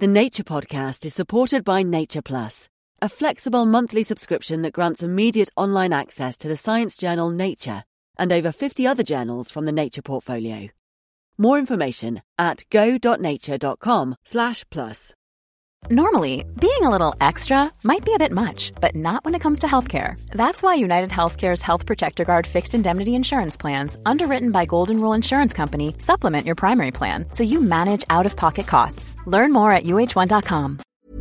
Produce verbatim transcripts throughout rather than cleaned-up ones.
The Nature Podcast is supported by Nature Plus, a flexible monthly subscription that grants immediate online access to the science journal Nature and over fifty other journals from the Nature portfolio. More information at go.nature.com slash plus. Normally, being a little extra might be a bit much, but not when it comes to healthcare. That's why United Healthcare's Health Protector Guard fixed indemnity insurance plans, underwritten by Golden Rule Insurance Company, supplement your primary plan so you manage out-of-pocket costs. Learn more at U H one dot com.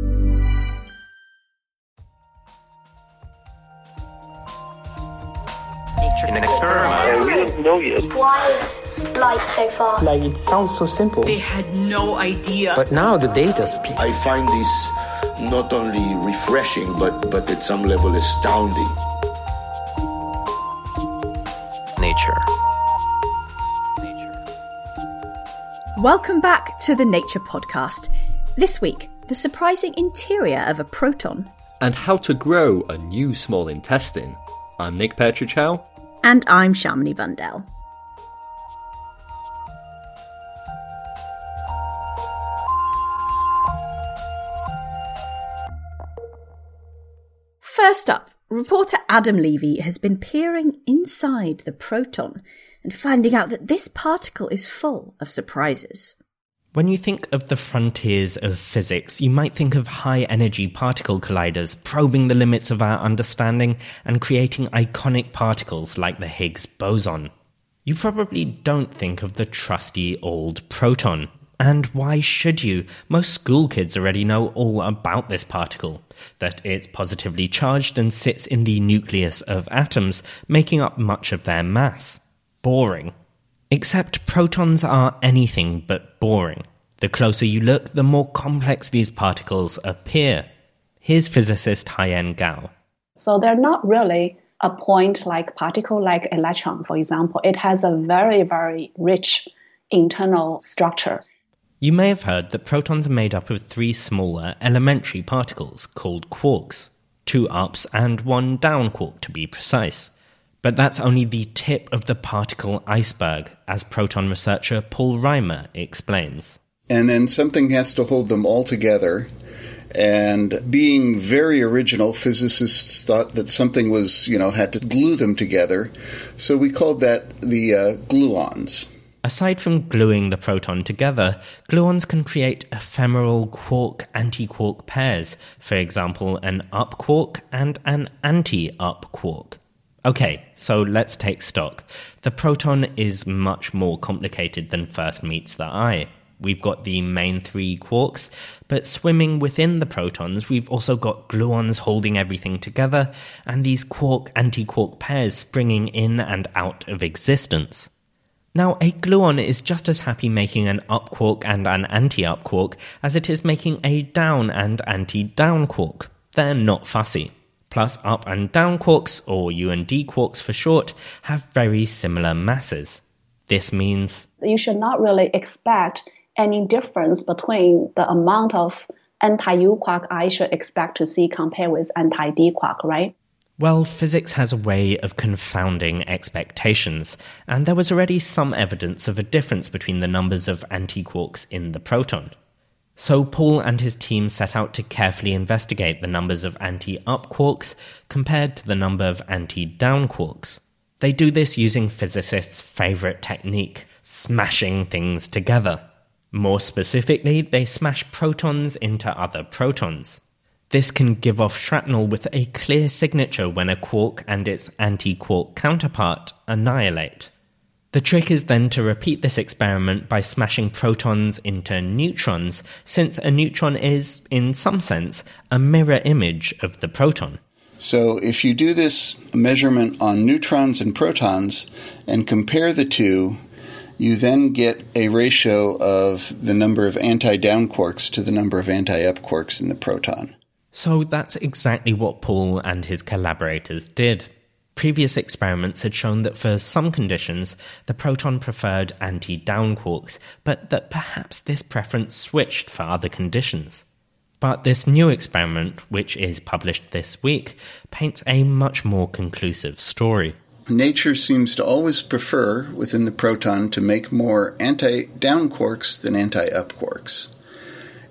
In an experiment. We don't know yet. Why is light so far? Like, it sounds so simple. They had no idea. But now the data speaks. I find this not only refreshing, but, but at some level astounding. Nature. Welcome back to the Nature Podcast. This week, the surprising interior of a proton. And how to grow a new small intestine. I'm Nick Petrichow. And I'm Shamini Bundell. First up, reporter Adam Levy has been peering inside the proton and finding out that this particle is full of surprises. When you think of the frontiers of physics, you might think of high-energy particle colliders probing the limits of our understanding and creating iconic particles like the Higgs boson. You probably don't think of the trusty old proton. And why should you? Most school kids already know all about this particle, that it's positively charged and sits in the nucleus of atoms, making up much of their mass. Boring. Except protons are anything but boring. The closer you look, the more complex these particles appear. Here's physicist Haiyan Gao. So they're not really a point-like particle like electron, for example. It has a very, very rich internal structure. You may have heard that protons are made up of three smaller elementary particles called quarks. Two ups and one down quark to be precise. But that's only the tip of the particle iceberg, as proton researcher Paul Reimer explains. And then something has to hold them all together. And being very original, physicists thought that something was, you know, had to glue them together. So we called that the uh, gluons. Aside from gluing the proton together, gluons can create ephemeral quark-antiquark pairs, for example, an up quark and an anti-up quark. Okay, so let's take stock. The proton is much more complicated than first meets the eye. We've got the main three quarks, but swimming within the protons, we've also got gluons holding everything together, and these quark-antiquark pairs springing in and out of existence. Now, a gluon is just as happy making an up quark and an anti-up quark as it is making a down and anti-down quark. They're not fussy. Plus, up and down quarks, or U and D quarks for short, have very similar masses. This means you should not really expect any difference between the amount of anti-U quark I should expect to see compared with anti-D quark, right? Well, physics has a way of confounding expectations, and there was already some evidence of a difference between the numbers of antiquarks in the proton. So Paul and his team set out to carefully investigate the numbers of anti-up quarks compared to the number of anti-down quarks. They do this using physicists' favourite technique, smashing things together. More specifically, they smash protons into other protons. This can give off shrapnel with a clear signature when a quark and its anti-quark counterpart annihilate. The trick is then to repeat this experiment by smashing protons into neutrons, since a neutron is, in some sense, a mirror image of the proton. So if you do this measurement on neutrons and protons and compare the two, you then get a ratio of the number of anti-down quarks to the number of anti-up quarks in the proton. So that's exactly what Paul and his collaborators did. Previous experiments had shown that for some conditions, the proton preferred anti-down quarks, but that perhaps this preference switched for other conditions. But this new experiment, which is published this week, paints a much more conclusive story. Nature seems to always prefer, within the proton, to make more anti-down quarks than anti-up quarks.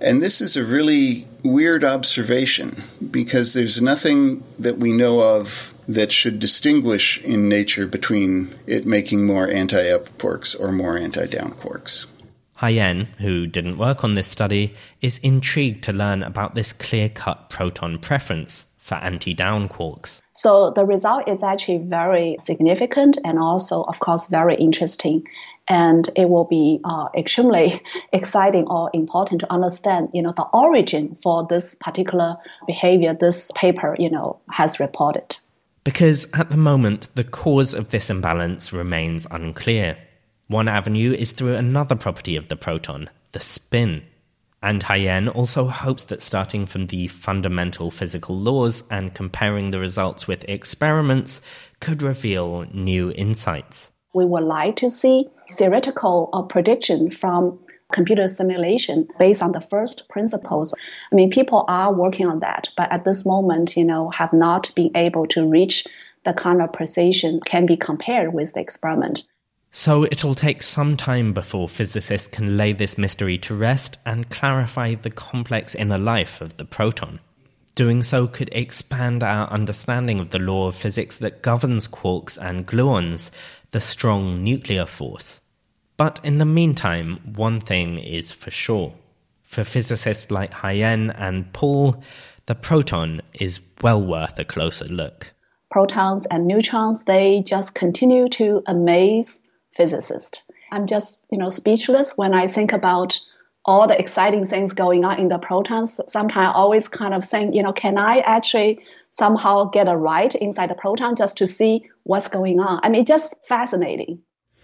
And this is a really weird observation because there's nothing that we know of that should distinguish in nature between it making more anti-up quarks or more anti-down quarks. Haiyan, who didn't work on this study, is intrigued to learn about this clear-cut proton preference for anti-down quarks. So the result is actually very significant and also, of course, very interesting. And it will be uh, extremely exciting or important to understand, you know, the origin for this particular behavior this paper, you know, has reported. Because at the moment, the cause of this imbalance remains unclear. One avenue is through another property of the proton, the spin. And Haiyan also hopes that starting from the fundamental physical laws and comparing the results with experiments could reveal new insights. We would like to see theoretical or prediction from computer simulation based on the first principles. I mean, people are working on that, but at this moment, you know, have not been able to reach the kind of precision can be compared with the experiment. So it'll take some time before physicists can lay this mystery to rest and clarify the complex inner life of the proton. Doing so could expand our understanding of the law of physics that governs quarks and gluons, the strong nuclear force. But in the meantime, one thing is for sure. For physicists like Haiyan and Paul, the proton is well worth a closer look. Protons and neutrons, they just continue to amaze physicists. I'm just, you know, speechless when I think about all the exciting things going on in the protons. Sometimes I always kind of think, you know, can I actually somehow get a ride inside the proton just to see what's going on? I mean, it's just fascinating.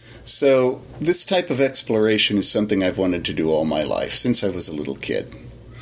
So this type of exploration is something I've wanted to do all my life, since I was a little kid.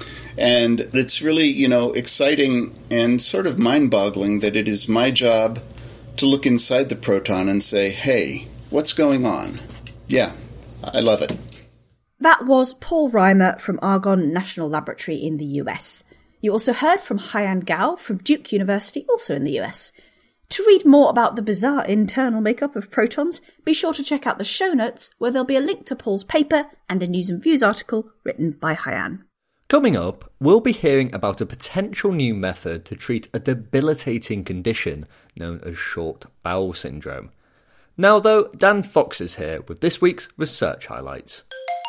And it's really, you know, exciting and sort of mind-boggling that it is my job to look inside the proton and say, hey, what's going on? Yeah, I love it. That was Paul Reimer from Argonne National Laboratory in the U S. You also heard from Haiyan Gao from Duke University, also in the U S. To read more about the bizarre internal makeup of protons, be sure to check out the show notes, where there'll be a link to Paul's paper and a News and Views article written by Haiyan. Coming up, we'll be hearing about a potential new method to treat a debilitating condition known as short bowel syndrome. Now though, Dan Fox is here with this week's research highlights.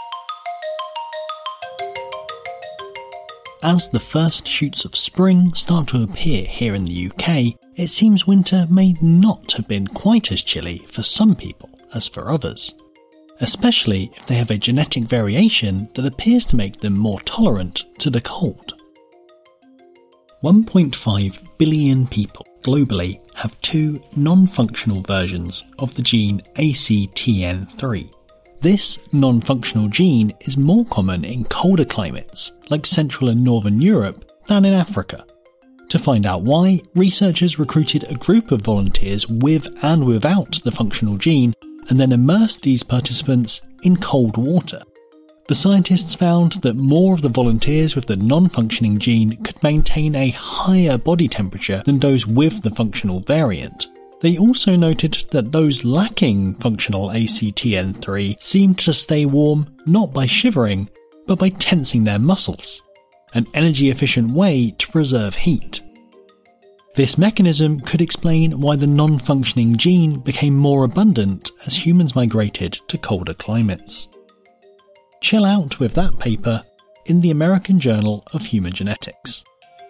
As the first shoots of spring start to appear here in the U K, it seems winter may not have been quite as chilly for some people as for others, especially if they have a genetic variation that appears to make them more tolerant to the cold. one point five billion people globally have two non-functional versions of the gene A C T N three. This non-functional gene is more common in colder climates, like Central and Northern Europe, than in Africa. To find out why, researchers recruited a group of volunteers with and without the functional gene, and then immersed these participants in cold water. The scientists found that more of the volunteers with the non-functioning gene could maintain a higher body temperature than those with the functional variant. They also noted that those lacking functional A C T N three seemed to stay warm not by shivering, but by tensing their muscles, an energy-efficient way to preserve heat. This mechanism could explain why the non-functioning gene became more abundant as humans migrated to colder climates. Chill out with that paper in the American Journal of Human Genetics.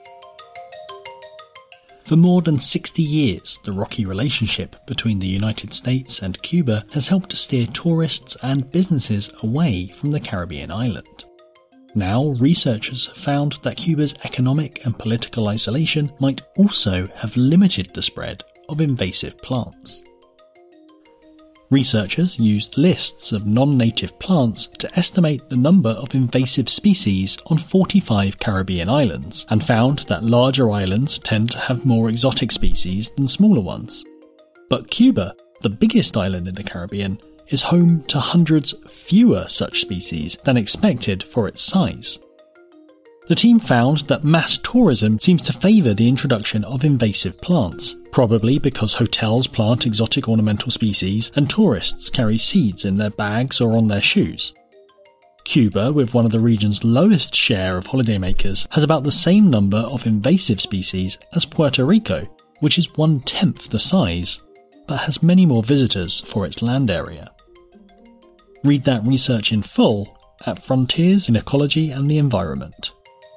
For more than sixty years, the rocky relationship between the United States and Cuba has helped to steer tourists and businesses away from the Caribbean island. Now, researchers have found that Cuba's economic and political isolation might also have limited the spread of invasive plants. Researchers used lists of non-native plants to estimate the number of invasive species on forty-five Caribbean islands, and found that larger islands tend to have more exotic species than smaller ones. But Cuba, the biggest island in the Caribbean, is home to hundreds fewer such species than expected for its size. The team found that mass tourism seems to favour the introduction of invasive plants, probably because hotels plant exotic ornamental species and tourists carry seeds in their bags or on their shoes. Cuba, with one of the region's lowest share of holidaymakers, has about the same number of invasive species as Puerto Rico, which is one-tenth the size, but has many more visitors for its land area. Read that research in full at Frontiers in Ecology and the Environment.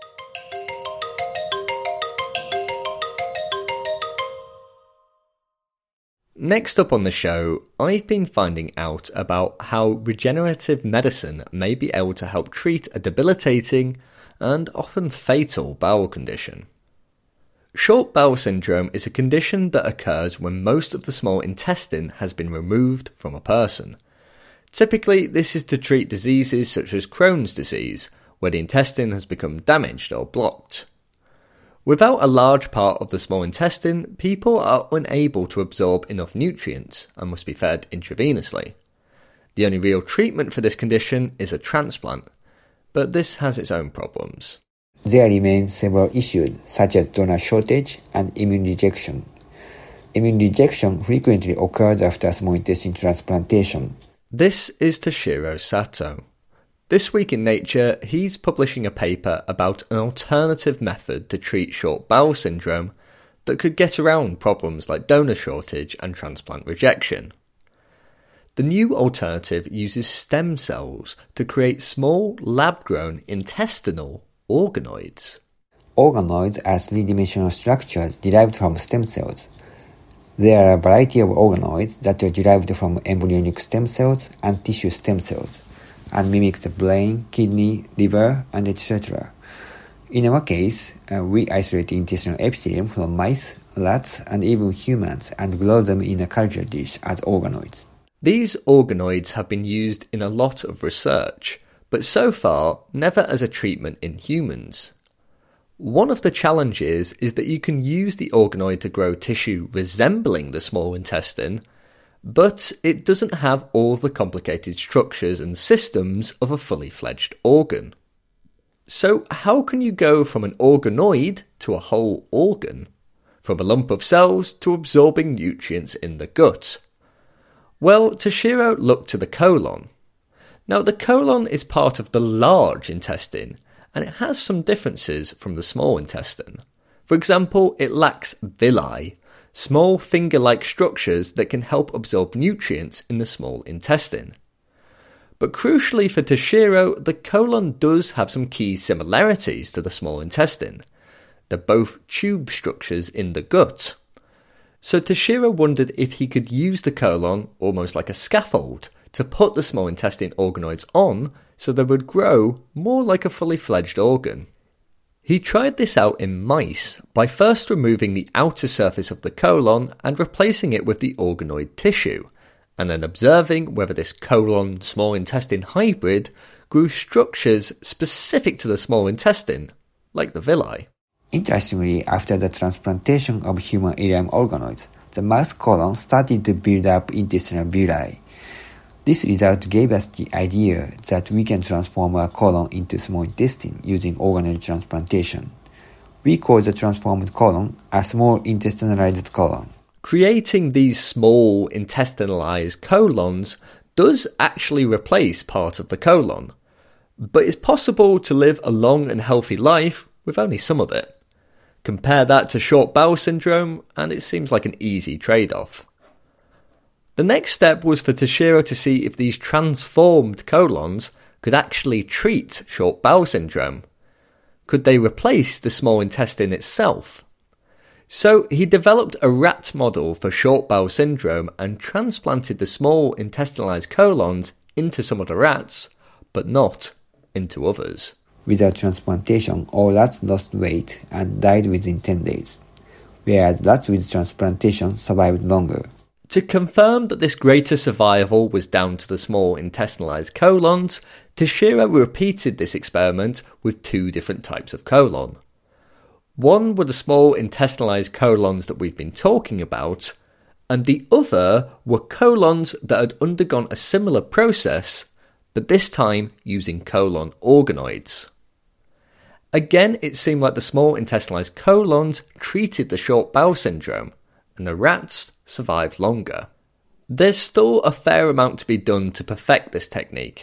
Next up on the show, I've been finding out about how regenerative medicine may be able to help treat a debilitating and often fatal bowel condition. Short bowel syndrome is a condition that occurs when most of the small intestine has been removed from a person. Typically, this is to treat diseases such as Crohn's disease, where the intestine has become damaged or blocked. Without a large part of the small intestine, people are unable to absorb enough nutrients and must be fed intravenously. The only real treatment for this condition is a transplant, but this has its own problems. There remain several issues such as donor shortage and immune rejection. Immune rejection frequently occurs after small intestine transplantation. This is Toshiro Sato. This week in Nature, he's publishing a paper about an alternative method to treat short bowel syndrome that could get around problems like donor shortage and transplant rejection. The new alternative uses stem cells to create small, lab-grown intestinal organoids. Organoids are three-dimensional structures derived from stem cells. There are a variety of organoids that are derived from embryonic stem cells and tissue stem cells, and mimic the brain, kidney, liver, and et cetera. In our case, uh, we isolate the intestinal epithelium from mice, rats, and even humans and grow them in a culture dish as organoids. These organoids have been used in a lot of research, but so far never as a treatment in humans. One of the challenges is that you can use the organoid to grow tissue resembling the small intestine, but it doesn't have all the complicated structures and systems of a fully fledged organ. So how can you go from an organoid to a whole organ? From a lump of cells to absorbing nutrients in the gut? Well, Toshiro looked to the colon. Now, the colon is part of the large intestine, and it has some differences from the small intestine. For example, it lacks villi, small finger-like structures that can help absorb nutrients in the small intestine. But crucially for Toshiro, the colon does have some key similarities to the small intestine. They're both tube structures in the gut. So Toshiro wondered if he could use the colon almost like a scaffold to put the small intestine organoids on so they would grow more like a fully fledged organ. He tried this out in mice by first removing the outer surface of the colon and replacing it with the organoid tissue, and then observing whether this colon-small intestine hybrid grew structures specific to the small intestine, like the villi. Interestingly, after the transplantation of human ileum organoids, the mouse colon started to build up intestinal villi. This result gave us the idea that we can transform our colon into small intestine using organoid transplantation. We call the transformed colon a small intestinalized colon. Creating these small intestinalized colons does actually replace part of the colon, but it's possible to live a long and healthy life with only some of it. Compare that to short bowel syndrome, and it seems like an easy trade-off. The next step was for Toshiro to see if these transformed colons could actually treat short bowel syndrome. Could they replace the small intestine itself? So he developed a rat model for short bowel syndrome and transplanted the small intestinalized colons into some of the rats, but not into others. Without transplantation, all rats lost weight and died within ten days, whereas rats with transplantation survived longer. To confirm that this greater survival was down to the small intestinalized colons, Toshiro repeated this experiment with two different types of colon. One were the small intestinalized colons that we've been talking about, and the other were colons that had undergone a similar process, but this time using colon organoids. Again, it seemed like the small intestinalized colons treated the short bowel syndrome, and the rats survived longer. There's still a fair amount to be done to perfect this technique.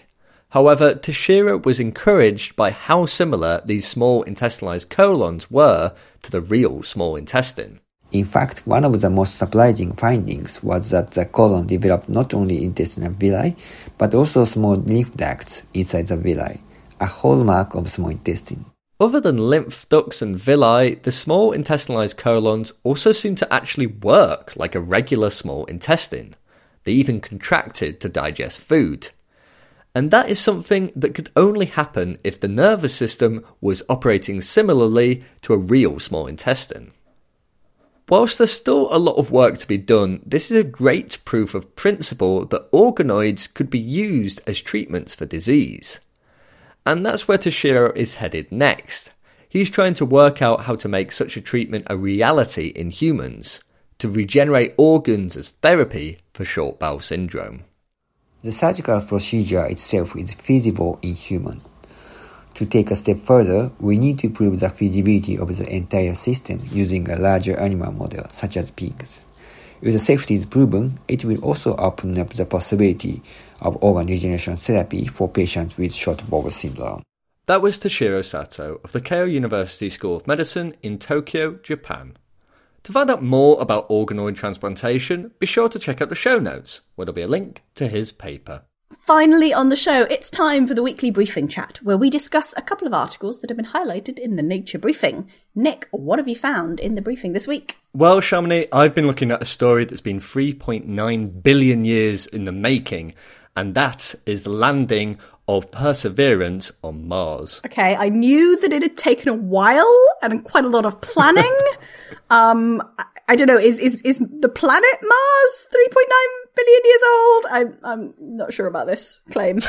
However, Teixeira was encouraged by how similar these small intestinalized colons were to the real small intestine. In fact, one of the most surprising findings was that the colon developed not only intestinal villi, but also small lymph ducts inside the villi, a hallmark of small intestine. Other than lymph ducts and villi, the small intestinalized colons also seem to actually work like a regular small intestine. They even contracted to digest food. And that is something that could only happen if the nervous system was operating similarly to a real small intestine. Whilst there's still a lot of work to be done, this is a great proof of principle that organoids could be used as treatments for disease. And that's where Teixeira is headed next. He's trying to work out how to make such a treatment a reality in humans, to regenerate organs as therapy for short bowel syndrome. The surgical procedure itself is feasible in humans. To take a step further, we need to prove the feasibility of the entire system using a larger animal model, such as pigs. If the safety is proven, it will also open up the possibility of organ regeneration therapy for patients with short bowel syndrome. That was Toshiro Sato of the Keio University School of Medicine in Tokyo, Japan. To find out more about organoid transplantation, be sure to check out the show notes, where there'll be a link to his paper. Finally on the show, it's time for the weekly briefing chat, where we discuss a couple of articles that have been highlighted in the Nature briefing. Nick, what have you found in the briefing this week? Well, Shamini, I've been looking at a story that's been three point nine billion years in the making, and that is the landing of Perseverance on Mars. Okay, I knew that it had taken a while and quite a lot of planning. um, I, I don't know, is, is, is the planet Mars three point nine billion years old? I'm, I'm not sure about this claim.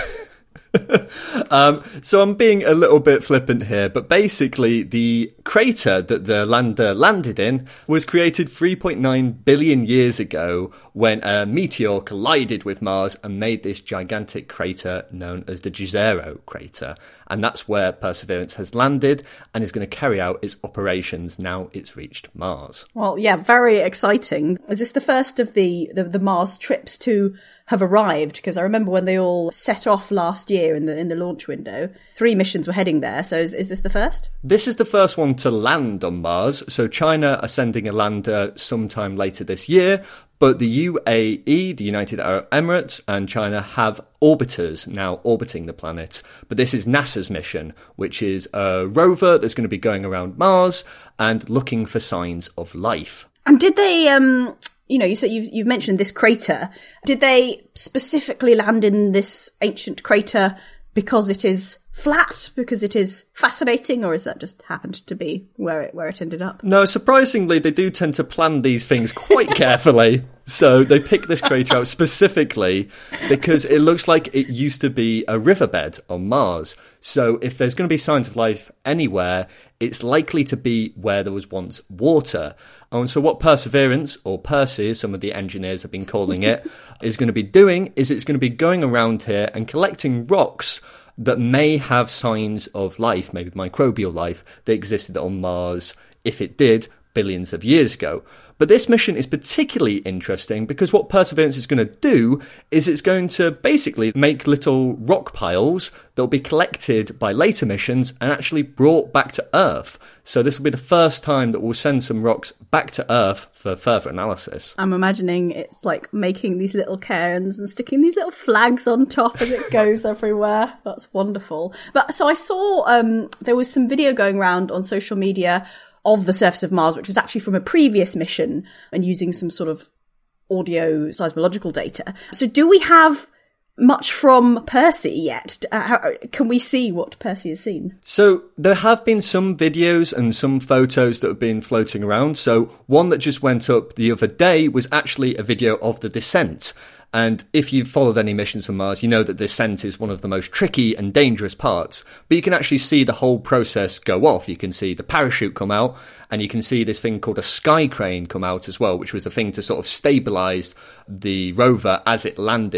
um, so I'm being a little bit flippant here, but basically the crater that the lander landed in was created three point nine billion years ago when a meteor collided with Mars and made this gigantic crater known as the Jezero crater. And that's where Perseverance has landed and is going to carry out its operations now it's reached Mars. Well, yeah, very exciting. Is this the first of the, the, the Mars trips to have arrived? Because I remember when they all set off last year in the in the launch window, three missions were heading there. So is, is this the first? This is the first one to land on Mars. So China are sending a lander sometime later this year. But the U A E, the United Arab Emirates, and China have orbiters now orbiting the planet. But this is NASA's mission, which is a rover that's going to be going around Mars and looking for signs of life. And did they, um, you know, you said you've, you've mentioned this crater. Did they specifically land in this ancient crater because it is flat, because it is fascinating, or is that just happened to be where it where it ended up? No, surprisingly, they do tend to plan these things quite carefully. So they pick this crater out specifically because it looks like it used to be a riverbed on Mars. So if there's going to be signs of life anywhere, it's likely to be where there was once water. And so what Perseverance, or Percy, as some of the engineers have been calling it, is going to be doing is it's going to be going around here and collecting rocks that may have signs of life, maybe microbial life, that existed on Mars, if it did, billions of years ago. But this mission is particularly interesting because what Perseverance is going to do is it's going to basically make little rock piles that will be collected by later missions and actually brought back to Earth. So this will be the first time that we'll send some rocks back to Earth for further analysis. I'm imagining it's like making these little cairns and sticking these little flags on top as it goes everywhere. That's wonderful. But so I saw um, there was some video going around on social media of the surface of Mars, which was actually from a previous mission and using some sort of audio seismological data. So do we have much from Percy yet? Uh, how, can we see what Percy has seen? So there have been some videos and some photos that have been floating around. So one that just went up the other day was actually a video of the descent. And if you've followed any missions from Mars, you know that descent is one of the most tricky and dangerous parts. But you can actually see the whole process go off. You can see the parachute come out, and you can see this thing called a sky crane come out as well, which was a thing to sort of stabilise the rover as it landed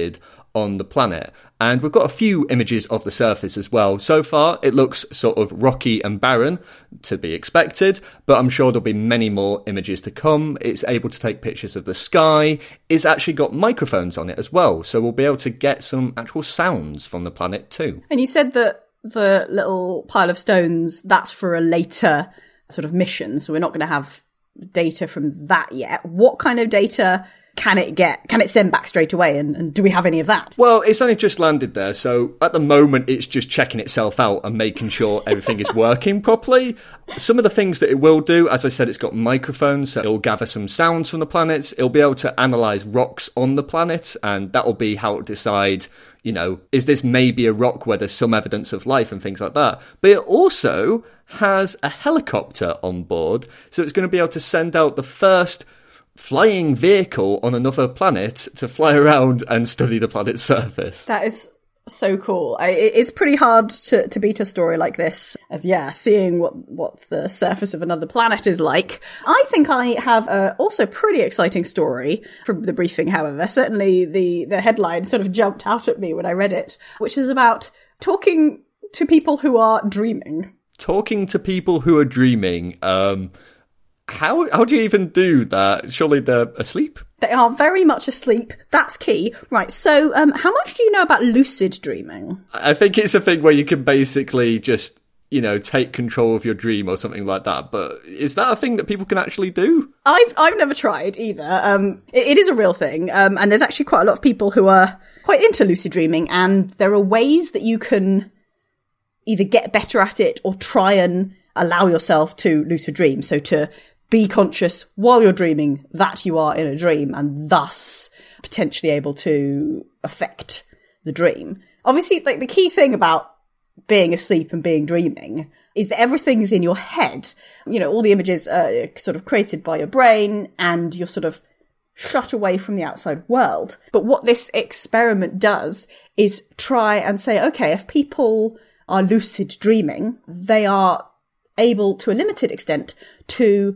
on the planet. And we've got a few images of the surface as well. So far, it looks sort of rocky and barren, to be expected, but I'm sure there'll be many more images to come. It's able to take pictures of the sky. It's actually got microphones on it as well, so we'll be able to get some actual sounds from the planet too. And you said that the little pile of stones, that's for a later sort of mission, so we're not going to have data from that yet. What kind of data can it get? Can it send back straight away? And, and do we have any of that? Well, it's only just landed there, so at the moment it's just checking itself out and making sure everything is working properly. Some of the things that it will do, as I said, it's got microphones, so it'll gather some sounds from the planets. It'll be able to analyse rocks on the planet, and that'll be how it decide, you know, is this maybe a rock where there's some evidence of life and things like that. But it also has a helicopter on board, so it's going to be able to send out the first flying vehicle on another planet to fly around and study the planet's surface. That is so cool. I, it's pretty hard to, to beat a story like this, as yeah, seeing what, what the surface of another planet is like. I think I have a also pretty exciting story from the briefing, however. Certainly the, the headline sort of jumped out at me when I read it, which is about talking to people who are dreaming. Talking to people who are dreaming, um... How how do you even do that? Surely they're asleep? They are very much asleep. That's key. Right, so um, how much do you know about lucid dreaming? I think it's a thing where you can basically just, you know, take control of your dream or something like that. But is that a thing that people can actually do? I've I've never tried either. Um, it, it is a real thing. Um, and there's actually quite a lot of people who are quite into lucid dreaming. And there are ways that you can either get better at it or try and allow yourself to lucid dream. So to be conscious while you're dreaming that you are in a dream and thus potentially able to affect the dream. Obviously, like the key thing about being asleep and being dreaming is that everything's in your head. You know, all the images are sort of created by your brain and you're sort of shut away from the outside world. But what this experiment does is try and say, okay, if people are lucid dreaming, they are able to a limited extent to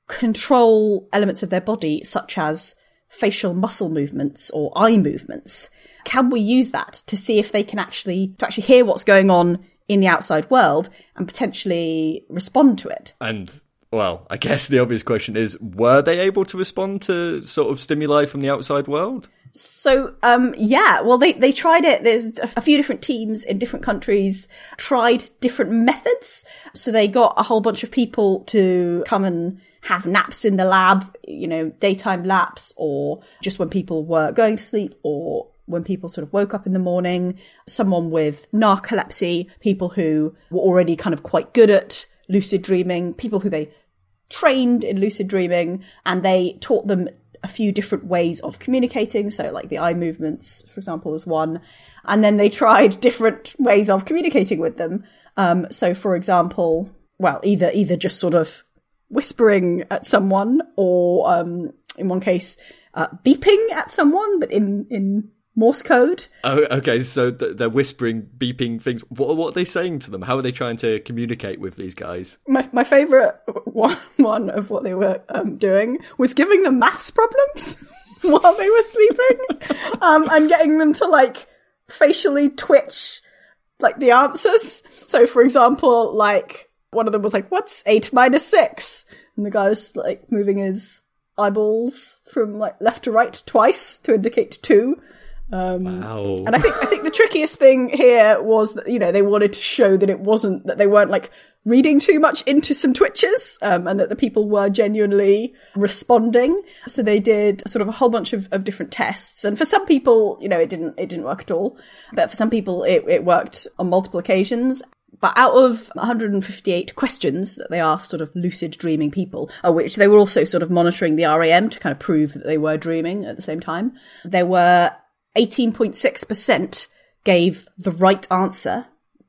control elements of their body, such as facial muscle movements or eye movements. Can we use that to see if they can actually, to actually hear what's going on in the outside world and potentially respond to it? And, well, I guess the obvious question is, were they able to respond to sort of stimuli from the outside world? So, um, yeah, well, they, they tried it. There's a few different teams in different countries tried different methods. So they got a whole bunch of people to come and have naps in the lab, you know, daytime naps, or just when people were going to sleep, or when people sort of woke up in the morning. Someone with narcolepsy, people who were already kind of quite good at lucid dreaming, people who they trained in lucid dreaming, and they taught them a few different ways of communicating. So like the eye movements, for example, is one. And then they tried different ways of communicating with them. Um, so for example, well, either either just sort of whispering at someone, or um, in one case, uh, beeping at someone, but in, in Morse code. Oh, okay, so th- they're whispering, beeping things. What, what are they saying to them? How are they trying to communicate with these guys? My my favourite one, one of what they were um, doing was giving them maths problems while they were sleeping, um, and getting them to, like, facially twitch, like, the answers. So, for example, like, one of them was like, what's eight minus six? And the guy was like moving his eyeballs from like left to right twice to indicate two. Um, wow. And I think, I think the trickiest thing here was that, you know, they wanted to show that it wasn't, that they weren't like reading too much into some twitches, um, and that the people were genuinely responding. So they did sort of a whole bunch of, of different tests. And for some people, you know, it didn't, it didn't work at all. But for some people, it, it worked on multiple occasions. But out of one hundred fifty-eight questions that they asked sort of lucid dreaming people, of which they were also sort of monitoring the R E M to kind of prove that they were dreaming at the same time, there were eighteen point six percent gave the right answer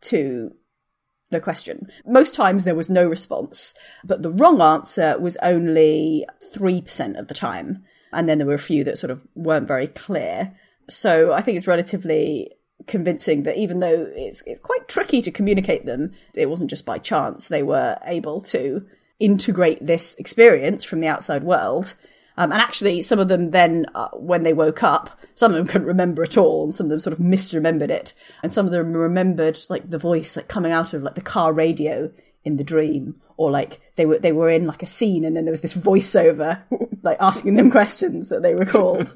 to the question. Most times there was no response, but the wrong answer was only three percent of the time. And then there were a few that sort of weren't very clear. So I think it's relatively convincing that even though it's it's quite tricky to communicate them, it wasn't just by chance. They were able to integrate this experience from the outside world Um, and actually, some of them then, uh, when they woke up, some of them couldn't remember at all, and some of them sort of misremembered it. And some of them remembered, like, the voice like coming out of, like, the car radio in the dream, or, like, they were they were in, like, a scene, and then there was this voiceover, like, asking them questions that they recalled.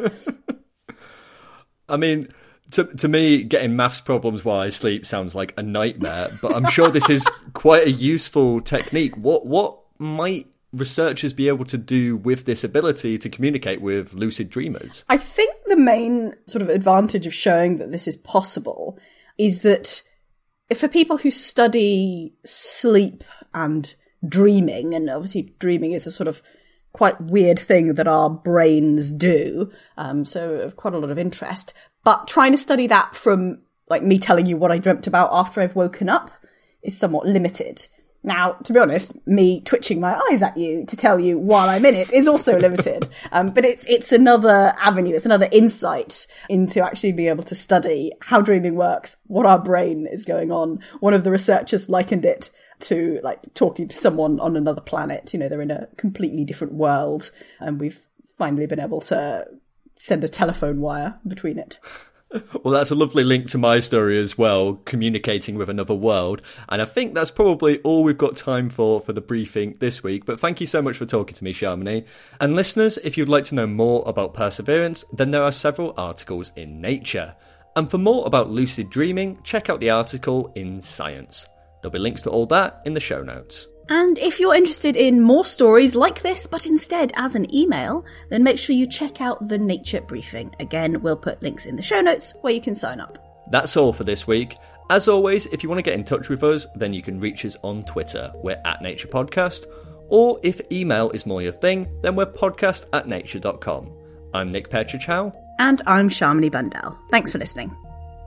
I mean, to to me, getting maths problems while I sleep sounds like a nightmare, but I'm sure this is quite a useful technique. What what might researchers be able to do with this ability to communicate with lucid dreamers? I think the main sort of advantage of showing that this is possible is that if for people who study sleep and dreaming, and obviously dreaming is a sort of quite weird thing that our brains do, um, so of quite a lot of interest, but trying to study that from like me telling you what I dreamt about after I've woken up is somewhat limited. Now, to be honest, me twitching my eyes at you to tell you while I'm in it is also limited. Um, but it's it's another avenue, it's another insight into actually being able to study how dreaming works, what our brain is going on. One of the researchers likened it to like talking to someone on another planet. You know, they're in a completely different world, and we've finally been able to send a telephone wire between it. Well, that's a lovely link to my story as well, communicating with another world. And I think that's probably all we've got time for for the briefing this week. But thank you so much for talking to me, Shamini. And listeners, if you'd like to know more about perseverance, then there are several articles in Nature. And for more about lucid dreaming, check out the article in Science. There'll be links to all that in the show notes. And if you're interested in more stories like this, but instead as an email, then make sure you check out the Nature Briefing. Again, we'll put links in the show notes where you can sign up. That's all for this week. As always, if you want to get in touch with us, then you can reach us on Twitter. We're at Nature Podcast. Or if email is more your thing, then we're podcast at nature dot com. I'm Nick Petrichow. And I'm Shamini Bundell. Thanks for listening.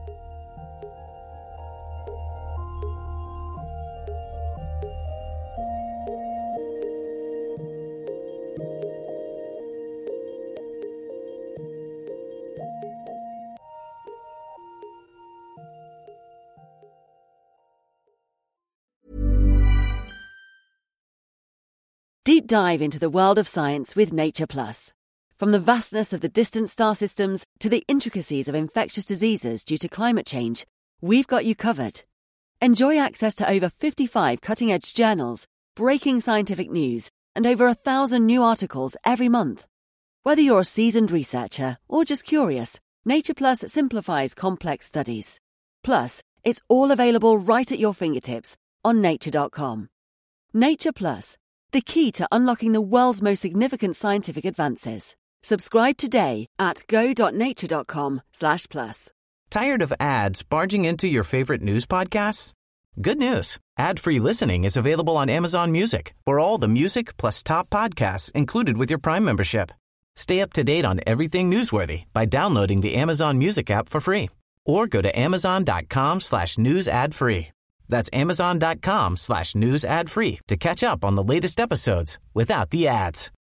Deep dive into the world of science with Nature Plus. From the vastness of the distant star systems to the intricacies of infectious diseases due to climate change, we've got you covered. Enjoy access to over fifty-five cutting-edge journals, breaking scientific news, and over a thousand new articles every month. Whether you're a seasoned researcher or just curious, Nature Plus simplifies complex studies. Plus, it's all available right at your fingertips on nature dot com. Nature Plus, the key to unlocking the world's most significant scientific advances. Subscribe today at go dot nature dot com slash plus. Tired of ads barging into your favorite news podcasts? Good news. Ad-free listening is available on Amazon Music for all the music plus top podcasts included with your Prime membership. Stay up to date on everything newsworthy by downloading the Amazon Music app for free or go to amazon dot com slash news ad free. That's amazon dot com slash news ad free to catch up on the latest episodes without the ads.